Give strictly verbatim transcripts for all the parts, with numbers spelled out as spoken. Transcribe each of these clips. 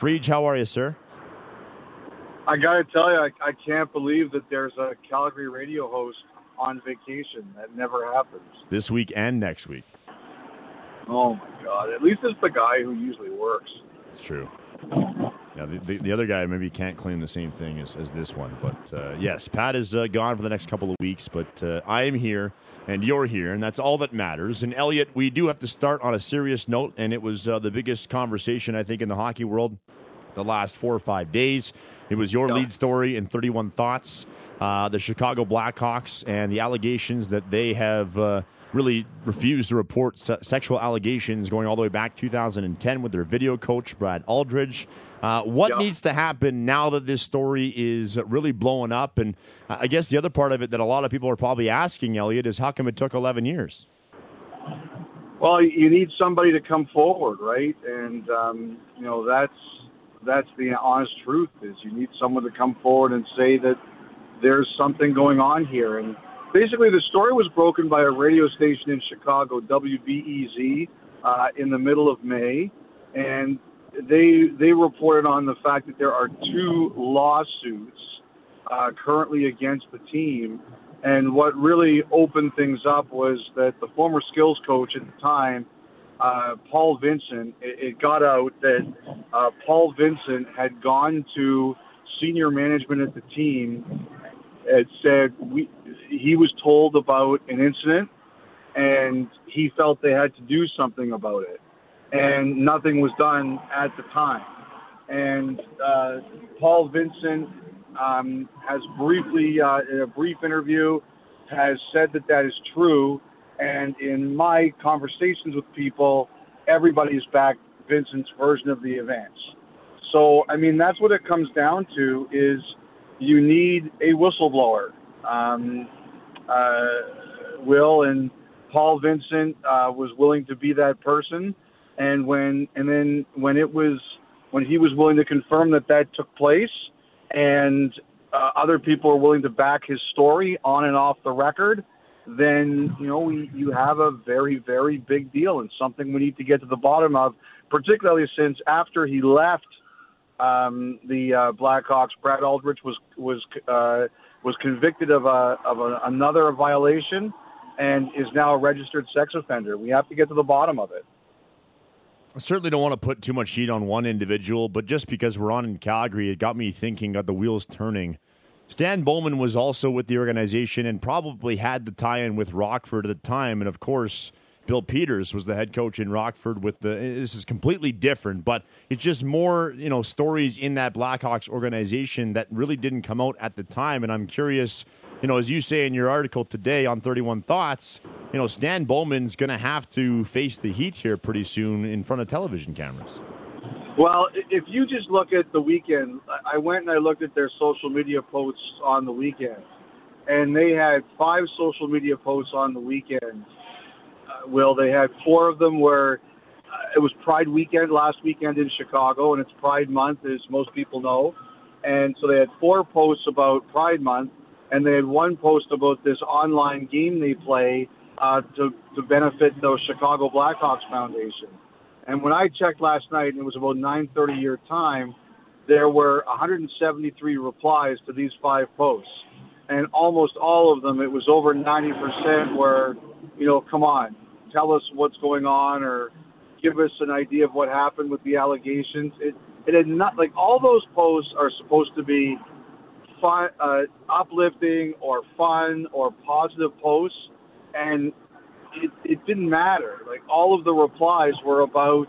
Freege, how are you, sir? I got to tell you, I, I can't believe that there's a Calgary radio host on vacation. That never happens. This week and next week. Oh, my God. At least it's the guy who usually works. It's true. Yeah, the, the, the other guy maybe can't claim the same thing as, as this one. But, uh, yes, Pat is uh, gone for the next couple of weeks, but uh, I am here, and you're here, and that's all that matters. And, Elliot, we do have to start on a serious note, and it was uh, the biggest conversation, I think, in the hockey world the last four or five days. It was your Yeah. lead story in thirty-one Thoughts, uh, the Chicago Blackhawks, and the allegations that they have uh, really refused to report se- sexual allegations going all the way back two thousand ten with their video coach, Brad Aldridge. Uh, what Yeah. needs to happen now that this story is really blowing up? And I guess the other part of it that a lot of people are probably asking, Elliot, is how come it took eleven years? Well, you need somebody to come forward, right? And, um, you know, that's that's the honest truth is you need someone to come forward and say that there's something going on here. And basically the story was broken by a radio station in Chicago, W B E Z, uh, in the middle of May. And they they reported on the fact that there are two lawsuits uh, currently against the team. And what really opened things up was that the former skills coach at the time, uh, Paul Vincent, it, it got out that uh, Paul Vincent had gone to senior management at the team and said we, he was told about an incident and he felt they had to do something about it. And nothing was done at the time. And uh, Paul Vincent um, has briefly, uh, in a brief interview, has said that that is true. And in my conversations with people, everybody's backed Vincent's version of the events. So, I mean, that's what it comes down to is you need a whistleblower. Um, uh, Will and Paul Vincent uh, was willing to be that person. And when and then when it was when he was willing to confirm that that took place and uh, other people are willing to back his story on and off the record, then, you know, we, you have a very, very big deal and something we need to get to the bottom of, particularly since after he left um, the uh, Blackhawks, Brad Aldridge was was uh, was convicted of a of a, another violation and is now a registered sex offender. We have to get to the bottom of it. I certainly don't want to put too much heat on one individual, but just because we're on in Calgary, it got me thinking, got the wheels turning. Stan Bowman was also with the organization and probably had the tie-in with Rockford at the time. And, of course, Bill Peters was the head coach in Rockford with the – this is completely different, but it's just more, you know, stories in that Blackhawks organization that really didn't come out at the time. And I'm curious, you know, as you say in your article today on thirty-one Thoughts, you know, Stan Bowman's going to have to face the heat here pretty soon in front of television cameras. Well, if you just look at the weekend, I went and I looked at their social media posts on the weekend, and they had five social media posts on the weekend. Uh, Will, they had four of them where uh, it was Pride weekend last weekend in Chicago, and it's Pride Month, as most people know. And so they had four posts about Pride Month, and they had one post about this online game they play uh, to, to benefit the Chicago Blackhawks Foundation. And when I checked last night, and it was about nine thirty your time, there were one hundred seventy-three replies to these five posts. And almost all of them, it was over ninety percent were, you know, come on, tell us what's going on or give us an idea of what happened with the allegations. It, it had not, like, all those posts are supposed to be fun, uh, uplifting or fun or positive posts. And It, it didn't matter. Like, all of the replies were about,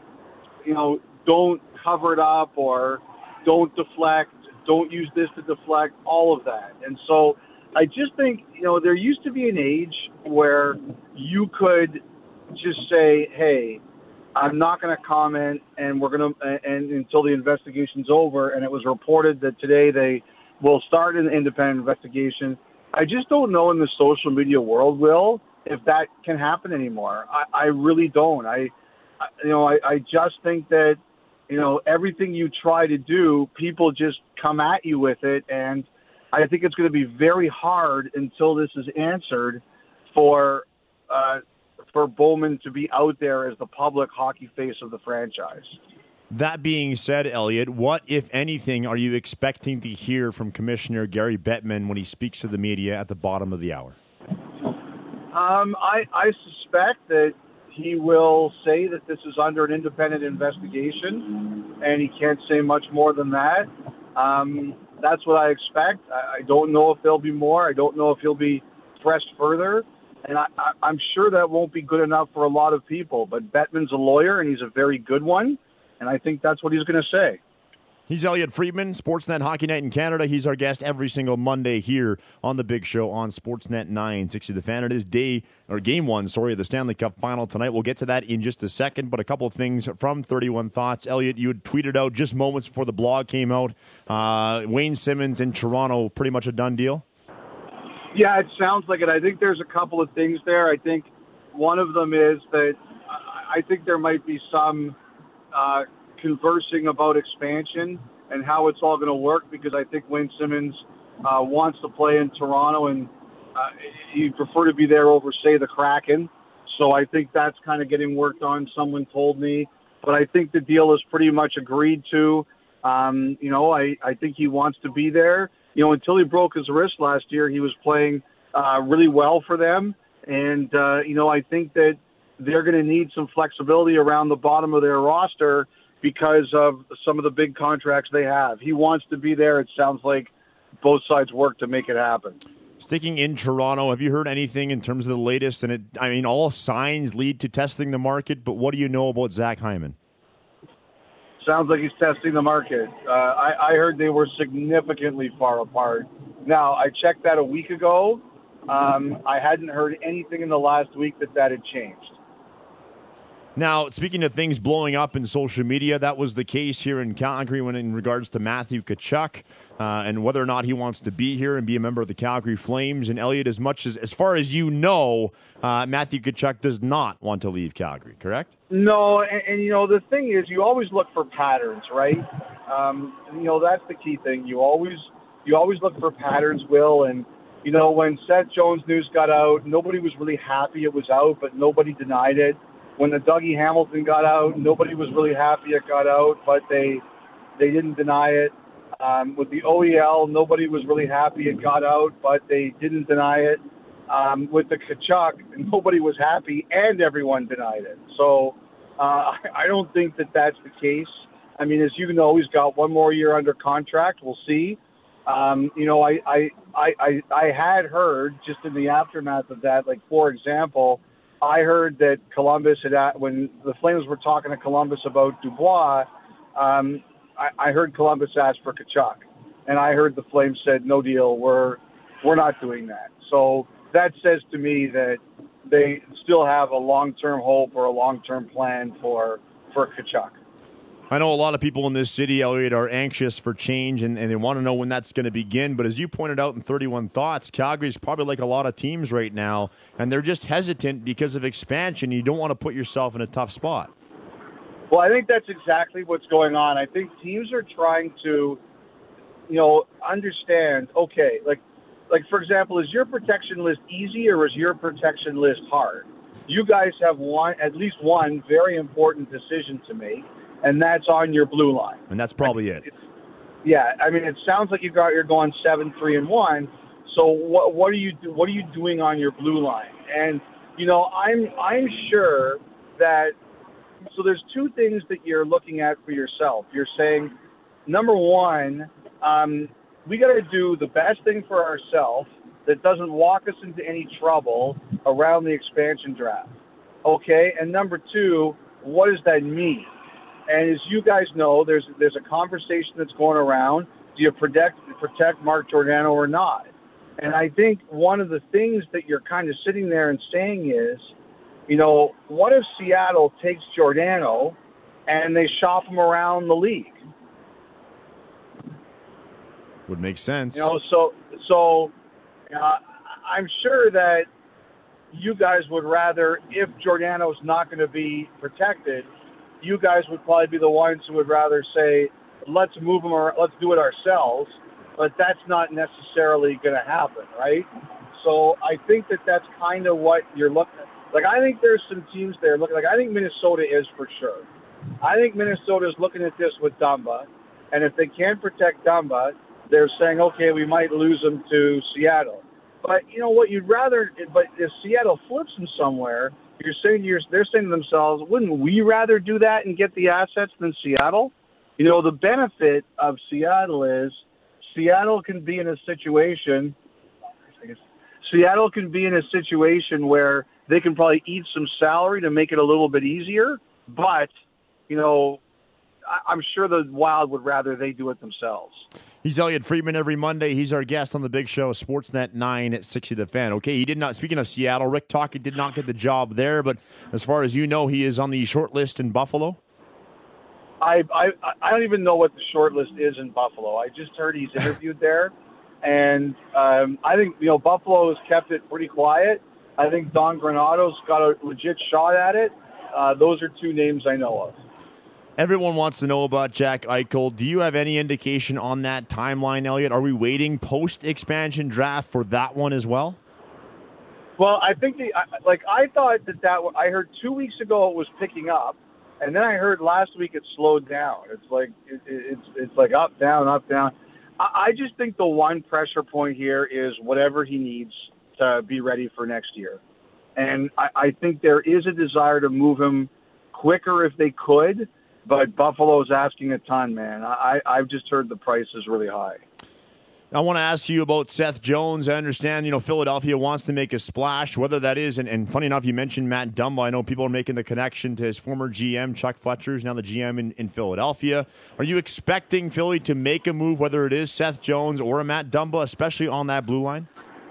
you know, don't cover it up or don't deflect, don't use this to deflect, all of that. And so I just think, you know, there used to be an age where you could just say, hey, I'm not going to comment and we're going to, and until the investigation's over. And it was reported that today they will start an independent investigation. I just don't know in the social media world, Will, if that can happen anymore. I, I really don't. I, I you know, I, I just think that, you know, everything you try to do, people just come at you with it. And I think it's going to be very hard until this is answered for, uh, for Bowman to be out there as the public hockey face of the franchise. That being said, Elliot, what, if anything, are you expecting to hear from Commissioner Gary Bettman when he speaks to the media at the bottom of the hour? Um, I, I suspect that he will say that this is under an independent investigation, and he can't say much more than that. Um, that's what I expect. I, I don't know if there'll be more. I don't know if he'll be pressed further. And I, I, I'm sure that won't be good enough for a lot of people. But Bettman's a lawyer, and he's a very good one. And I think that's what he's going to say. He's Elliot Friedman, Sportsnet Hockey Night in Canada. He's our guest every single Monday here on The Big Show on Sportsnet nine sixty The Fan. It is day, or game one, sorry, of the Stanley Cup Final tonight. We'll get to that in just a second, but a couple of things from thirty-one Thoughts. Elliot, you had tweeted out just moments before the blog came out. Uh, Wayne Simmonds in Toronto, pretty much a done deal? Yeah, it sounds like it. I think there's a couple of things there. I think one of them is that I think there might be some uh, conversing about expansion and how it's all going to work, because I think Wayne Simmonds uh, wants to play in Toronto, and uh, he'd prefer to be there over, say, the Kraken. So I think that's kind of getting worked on, someone told me. But I think the deal is pretty much agreed to. Um, you know, I, I think he wants to be there. You know, until he broke his wrist last year, he was playing uh, really well for them. And, uh, you know, I think that they're going to need some flexibility around the bottom of their roster because of some of the big contracts they have. He wants to be there. It sounds like both sides work to make it happen. Sticking in Toronto, have you heard anything in terms of the latest? And it, I mean, all signs lead to testing the market, but what do you know about Zach Hyman? Sounds like he's testing the market. Uh, I, I heard they were significantly far apart. Now, I checked that a week ago. Um, I hadn't heard anything in the last week that that had changed. Now, speaking of things blowing up in social media, that was the case here in Calgary when in regards to Matthew Tkachuk uh, and whether or not he wants to be here and be a member of the Calgary Flames. And Elliot, as much as, as far as you know, uh, Matthew Tkachuk does not want to leave Calgary, correct? No, and, and, you know, the thing is, you always look for patterns, right? Um, you know, that's the key thing. You always, you always look for patterns, Will, and you know, when Seth Jones news got out, nobody was really happy it was out, but nobody denied it. When the Dougie Hamilton got out, nobody was really happy it got out, but they they didn't deny it. Um, with the O E L, nobody was really happy it got out, but they didn't deny it. Um, with the Tkachuk, nobody was happy, and everyone denied it. So uh, I don't think that that's the case. I mean, as you know, he's got one more year under contract. We'll see. Um, you know, I, I, I, I, I had heard just in the aftermath of that, like, for example, I heard that Columbus had, when the Flames were talking to Columbus about Dubois, um, I, I heard Columbus ask for Tkachuk, and I heard the Flames said, no deal, we're, we're not doing that. So that says to me that they still have a long-term hope or a long-term plan for, for Tkachuk. I know a lot of people in this city, Elliot, are anxious for change, and, and they want to know when that's going to begin. But as you pointed out in thirty-one Thoughts, Calgary's probably like a lot of teams right now, and they're just hesitant because of expansion. You don't want to put yourself in a tough spot. Well, I think that's exactly what's going on. I think teams are trying to, you know, understand, okay, like, like for example, is your protection list easy or is your protection list hard? You guys have one, at least one very important decision to make, and that's on your blue line. And that's probably it. It's, yeah, I mean, it sounds like you got you're going seven, three, and one. So what what are you do, what are you doing on your blue line? And you know, I'm I'm sure that. So there's two things that you're looking at for yourself. You're saying, number one, um, we got to do the best thing for ourselves that doesn't walk us into any trouble around the expansion draft. Okay, and number two, what does that mean? And as you guys know, there's there's a conversation that's going around. Do you protect protect Mark Giordano or not? And I think one of the things that you're kind of sitting there and saying is, you know, what if Seattle takes Giordano and they shop him around the league? Would make sense. You know, so so uh, I'm sure that you guys would rather, if Giordano's not going to be protected, you guys would probably be the ones who would rather say, let's move them or let's do it ourselves. But that's not necessarily going to happen, right? So I think that that's kind of what you're looking at. Like, I think there's some teams there. Look, like I think Minnesota is for sure. I think Minnesota's looking at this with Dumba, and if they can't protect Dumba, they're saying, okay, we might lose him to Seattle. But you know what? You'd rather, but if Seattle flips him somewhere, you're saying you're, they're saying to themselves, wouldn't we rather do that and get the assets than Seattle? You know, the benefit of Seattle is Seattle can be in a situation. I guess, Seattle can be in a situation where they can probably eat some salary to make it a little bit easier, but you know, I, I'm sure the Wild would rather they do it themselves. He's Elliot Friedman every Monday. He's our guest on the Big Show, Sportsnet nine at sixty The Fan. Okay, he did not, speaking of Seattle, Rick Tocchet did not get the job there, but as far as you know, he is on the short list in Buffalo? I, I I don't even know what the short list is in Buffalo. I just heard he's interviewed there, and um, I think you know Buffalo has kept it pretty quiet. I think Don Granado's got a legit shot at it. Uh, those are two names I know of. Everyone wants to know about Jack Eichel. Do you have any indication on that timeline, Elliot? Are we waiting post-expansion draft for that one as well? Well, I think the like I thought that that I heard two weeks ago it was picking up. And then I heard last week it slowed down. It's like it, it's it's like up, down, up, down. I, I just think the one pressure point here is whatever he needs to be ready for next year. And I, I think there is a desire to move him quicker if they could, but Buffalo's asking a ton, man. I, I've just heard the price is really high. I want to ask you about Seth Jones. I understand, you know, Philadelphia wants to make a splash, whether that is, and, and funny enough, you mentioned Matt Dumba. I know people are making the connection to his former G M, Chuck Fletcher, who's now the G M in, in Philadelphia. Are you expecting Philly to make a move, whether it is Seth Jones or a Matt Dumba, especially on that blue line?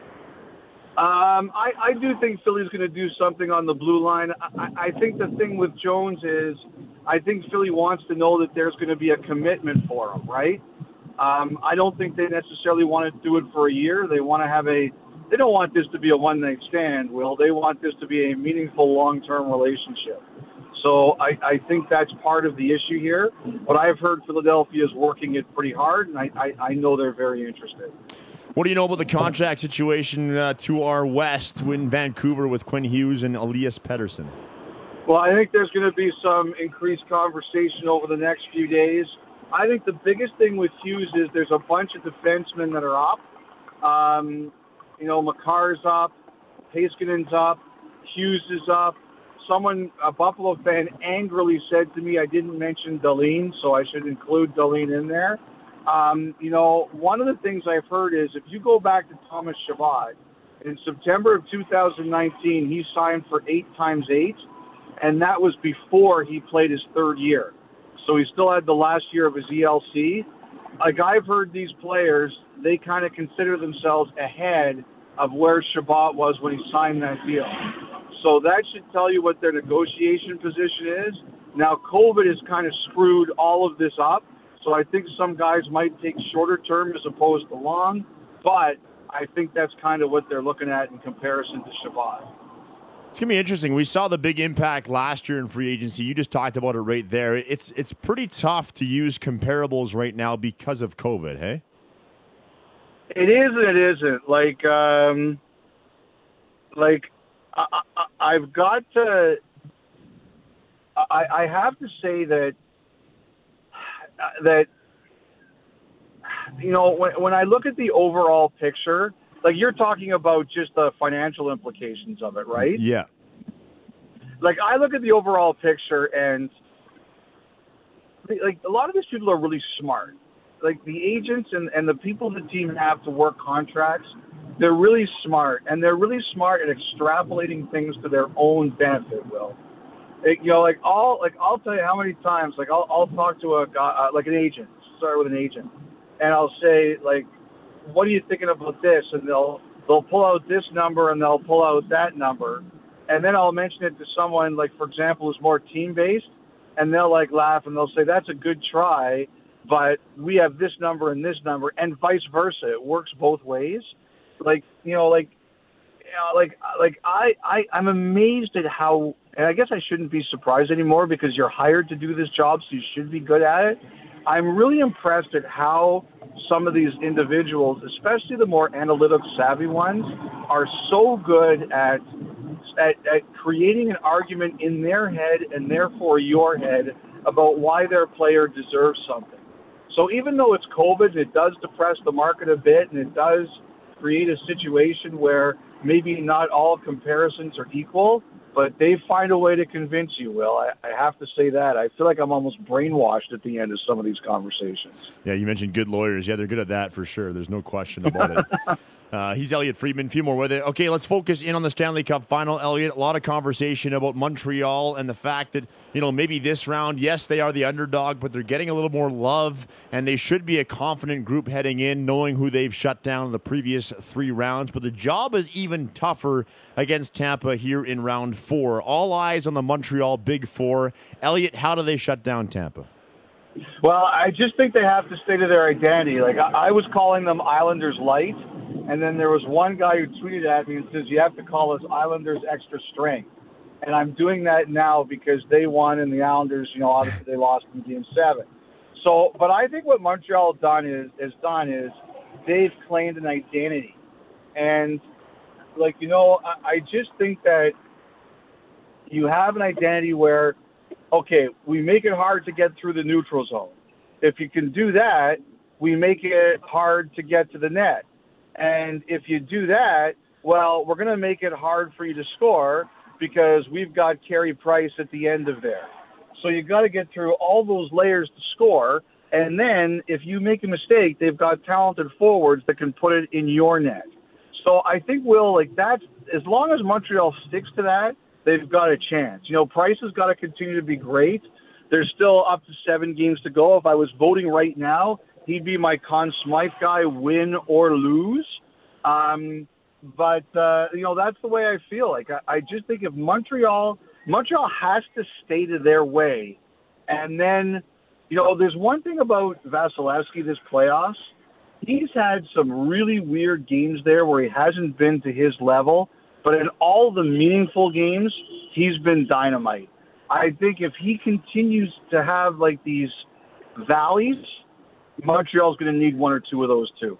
Um, I, I do think Philly's going to do something on the blue line. I, I think the thing with Jones is I think Philly wants to know that there's going to be a commitment for him, right? Um, I don't think they necessarily want to do it for a year. They want to have a – they don't want this to be a one-night stand, Will. They want this to be a meaningful long-term relationship. So I, I think that's part of the issue here. But I've heard Philadelphia is working it pretty hard, and I, I, I know they're very interested. What do you know about the contract situation uh, to our west in Vancouver with Quinn Hughes and Elias Pettersson? Well, I think there's going to be some increased conversation over the next few days. I think the biggest thing with Hughes is there's a bunch of defensemen that are up. Um, you know, Makar's up, Heiskanen's up, Hughes is up. Someone, a Buffalo fan, angrily said to me I didn't mention Dahlin, so I should include Dahlin in there. Um, you know, one of the things I've heard is if you go back to Thomas Chabot, in September of two thousand nineteen, he signed for eight times eight, and that was before he played his third year. So he still had the last year of his E L C. Like I've heard these players, they kind of consider themselves ahead of where Chabot was when he signed that deal. So that should tell you what their negotiation position is. Now, COVID has kind of screwed all of this up. So I think some guys might take shorter term as opposed to long. But I think that's kind of what they're looking at in comparison to Chabot. It's going to be interesting. We saw the big impact last year in free agency. You just talked about it right there. It's it's pretty tough to use comparables right now because of COVID, hey? It is and it isn't. Like, um, like I, I, I've got to I, I have to say that that you know when when I look at the overall picture. Like, you're talking about just the financial implications of it, right? Yeah. Like, I look at the overall picture, and, like, a lot of these people are really smart. Like, the agents and, and the people the team have to work contracts, they're really smart. And they're really smart at extrapolating things to their own benefit, Will. It, you know, like, I'll, like, I'll tell you how many times, like, I'll, I'll talk to a guy, uh, like an agent, start with an agent, and I'll say, like, what are you thinking about this? And they'll they'll pull out this number and they'll pull out that number. And then I'll mention it to someone, like, for example, who's more team-based, and they'll, like, laugh and they'll say, that's a good try, but we have this number and this number, and vice versa. It works both ways. Like, you know, like, you know, like, like I, I, I'm amazed at how, and I guess I shouldn't be surprised anymore because you're hired to do this job, so you should be good at it. I'm really impressed at how some of these individuals, especially the more analytic savvy ones, are so good at, at at creating an argument in their head and therefore your head about why their player deserves something. So even though it's COVID, it does depress the market a bit, and it does create a situation where maybe not all comparisons are equal, but they find a way to convince you, Will. I, I have to say that. I feel like I'm almost brainwashed at the end of some of these conversations. Yeah, you mentioned good lawyers. Yeah, they're good at that for sure. There's no question about it. Uh, he's Elliotte Friedman. A few more with it. Okay, let's focus in on the Stanley Cup final, Elliotte. A lot of conversation about Montreal and the fact that, you know, maybe this round, yes, they are the underdog, but they're getting a little more love, and they should be a confident group heading in, knowing who they've shut down in the previous three rounds. But the job is even tougher against Tampa here in round four. All eyes on the Montreal Big Four. Elliotte, how do they shut down Tampa? Well, I just think they have to stay to their identity. Like, I, I was calling them Islanders Light, and then there was one guy who tweeted at me and says, you have to call us Islanders Extra Strength. And I'm doing that now because they won, and the Islanders, you know, obviously they lost in Game seven. So, but I think what Montreal done is, has done is they've claimed an identity. And, like, you know, I, I just think that you have an identity where, okay, we make it hard to get through the neutral zone. If you can do that, we make it hard to get to the net. And if you do that, well, we're going to make it hard for you to score because we've got Carey Price at the end of there. So you got to get through all those layers to score. And then if you make a mistake, they've got talented forwards that can put it in your net. So I think, Will, like that's, as long as Montreal sticks to that, they've got a chance. You know, Price has got to continue to be great. There's still up to seven games to go. If I was voting right now, he'd be my Conn Smythe guy, win or lose. Um, but, uh, you know, that's the way I feel. Like, I, I just think if Montreal, Montreal has to stay to their way. And then, you know, there's one thing about Vasilevsky this playoffs. He's had some really weird games there where he hasn't been to his level. But in all the meaningful games, he's been dynamite. I think if he continues to have, like, these valleys, Montreal's going to need one or two of those too.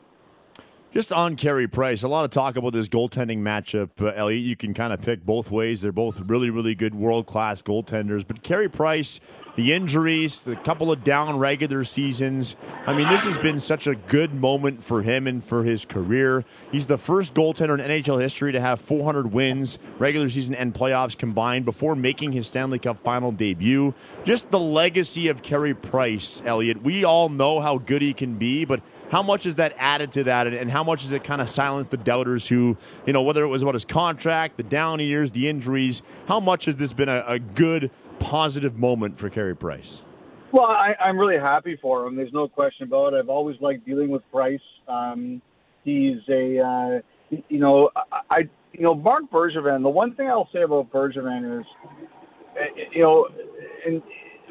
Just on Carey Price, a lot of talk about this goaltending matchup, uh, Elliotte. You can kind of pick both ways. They're both really, really good world-class goaltenders. But Carey Price, the injuries, the couple of down regular seasons, I mean, this has been such a good moment for him and for his career. He's the first goaltender in N H L history to have four hundred wins, regular season and playoffs combined, before making his Stanley Cup final debut. Just the legacy of Carey Price, Elliotte. We all know how good he can be, but how much is that added to that, and how much has it kind of silenced the doubters who, you know, whether it was about his contract, the down years, the injuries, how much has this been a, a good, positive moment for Carey Price? Well, I, I'm really happy for him. There's no question about it. I've always liked dealing with Price. Um, he's a, uh, you know, I, you know, Marc Bergevin, the one thing I'll say about Bergevin is, you know, and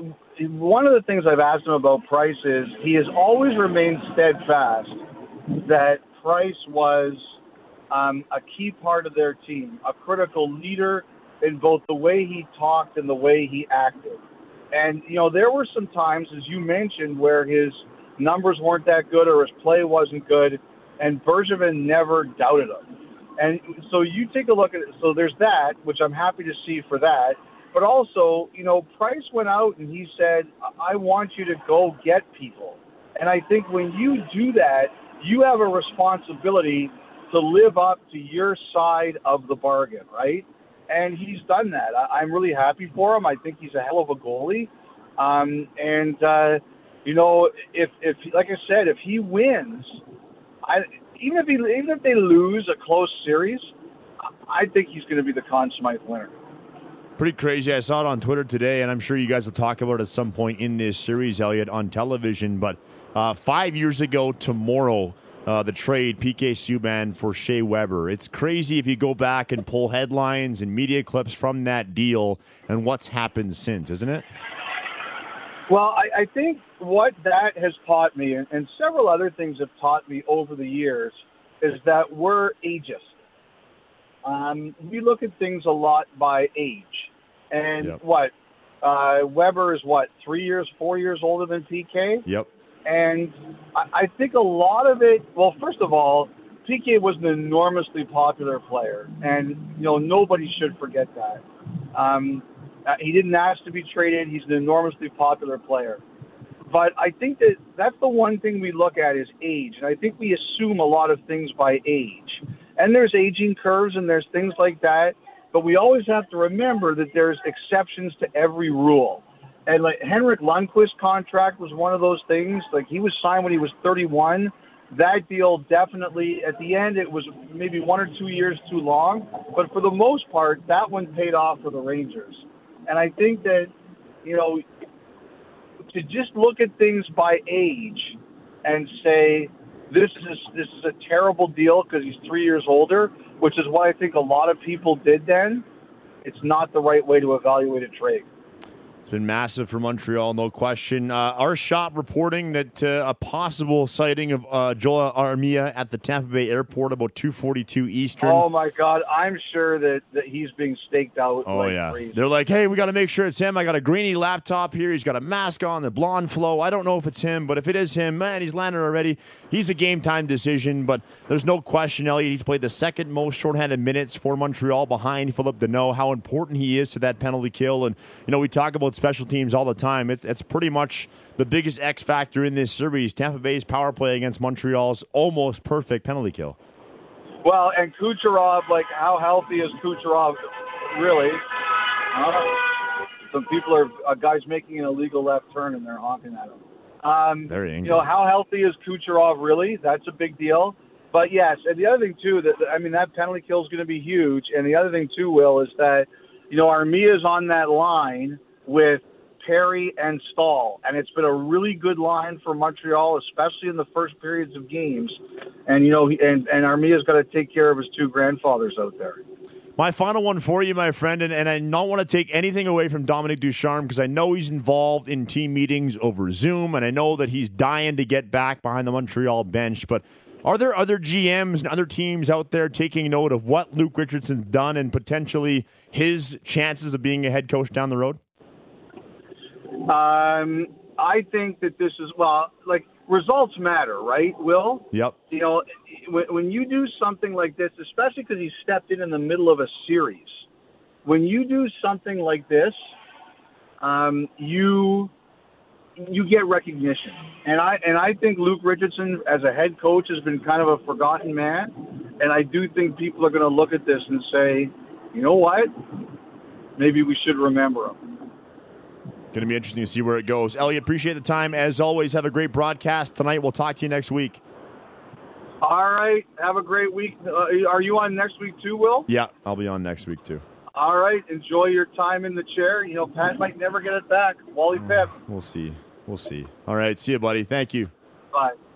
one of the things I've asked him about Price is he has always remained steadfast that Price was um, a key part of their team, a critical leader in both the way he talked and the way he acted. And, you know, there were some times, as you mentioned, where his numbers weren't that good or his play wasn't good, and Bergevin never doubted him. And so you take a look at it. So there's that, which I'm happy to see for that. But also, you know, Price went out and he said, I want you to go get people. And I think when you do that, you have a responsibility to live up to your side of the bargain, right? And he's done that. I, I'm really happy for him. I think he's a hell of a goalie. Um, and, uh, you know, if, if, like I said, if he wins, I, even if he, even if they lose a close series, I think he's going to be the Conn Smythe winner. Pretty crazy. I saw it on Twitter today, and I'm sure you guys will talk about it at some point in this series, Elliotte, on television. But uh, five years ago tomorrow, uh, the trade, P K Subban for Shea Weber. It's crazy if you go back and pull headlines and media clips from that deal and what's happened since, isn't it? Well, I, I think what that has taught me, and, and several other things have taught me over the years, is that we're ageist. Um, we look at things a lot by age. And yep. what, uh, Weber is what, three years, four years older than P K? Yep. And I, I think a lot of it, well, first of all, P K was an enormously popular player. And, you know, nobody should forget that. Um, Uh, he didn't ask to be traded. He's an enormously popular player. But I think that that's the one thing we look at is age. And I think we assume a lot of things by age. And there's aging curves and there's things like that. But we always have to remember that there's exceptions to every rule. And like Henrik Lundqvist's contract was one of those things. Like he was signed when he was thirty-one. That deal definitely, at the end, it was maybe one or two years too long. But for the most part, that one paid off for the Rangers. And I think that, you know, to just look at things by age and say this is this is a terrible deal because he's three years older, which is what I think a lot of people did then, it's not the right way to evaluate a trade. It's been massive for Montreal, no question. Uh, our shop reporting that uh, a possible sighting of uh, Joel Armia at the Tampa Bay airport about two forty-two Eastern. Oh, my God. I'm sure that, that he's being staked out. Oh, like yeah. crazy. They're like, hey, we got to make sure it's him. I got a greeny laptop here. He's got a mask on, the blonde flow. I don't know if it's him, but if it is him, man, he's landed already. He's a game-time decision, but there's no question, Elliot. He's played the second most shorthanded minutes for Montreal behind Philip Deneau, how important he is to that penalty kill. And, you know, we talk about special teams all the time. It's, it's pretty much the biggest X factor in this series. Tampa Bay's power play against Montreal's almost perfect penalty kill. Well, and Kucherov, like, how healthy is Kucherov, really? Uh, some people are uh, guys making an illegal left turn and they're honking at him. Um, Very angry. You know, how healthy is Kucherov, really? That's a big deal. But, yes, and the other thing, too, that I mean, that penalty kill is going to be huge. And the other thing, too, Will, is that, you know, Armia's on that line with Perry and Stahl, and it's been a really good line for Montreal, especially in the first periods of games. And you know, and and Armia's got to take care of his two grandfathers out there. My final one for you, my friend, and, and I don't want to take anything away from Dominic Ducharme because I know he's involved in team meetings over Zoom, and I know that he's dying to get back behind the Montreal bench. But are there other G Ms and other teams out there taking note of what Luke Richardson's done and potentially his chances of being a head coach down the road? Um, I think that this is, well, like, results matter, right, Will? Yep. You know, when, when you do something like this, especially because he stepped in in the middle of a series, when you do something like this, um, you you get recognition. And I and I think Luke Richardson, as a head coach, has been kind of a forgotten man. And I do think people are going to look at this and say, you know what? Maybe we should remember him. Going to be interesting to see where it goes. Elliot, appreciate the time. As always, have a great broadcast tonight. We'll talk to you next week. All right. Have a great week. Uh, are you on next week too, Will? Yeah, I'll be on next week too. All right. Enjoy your time in the chair. You know, Pat might never get it back. Wally Pep. We'll see. We'll see. All right. See you, buddy. Thank you. Bye.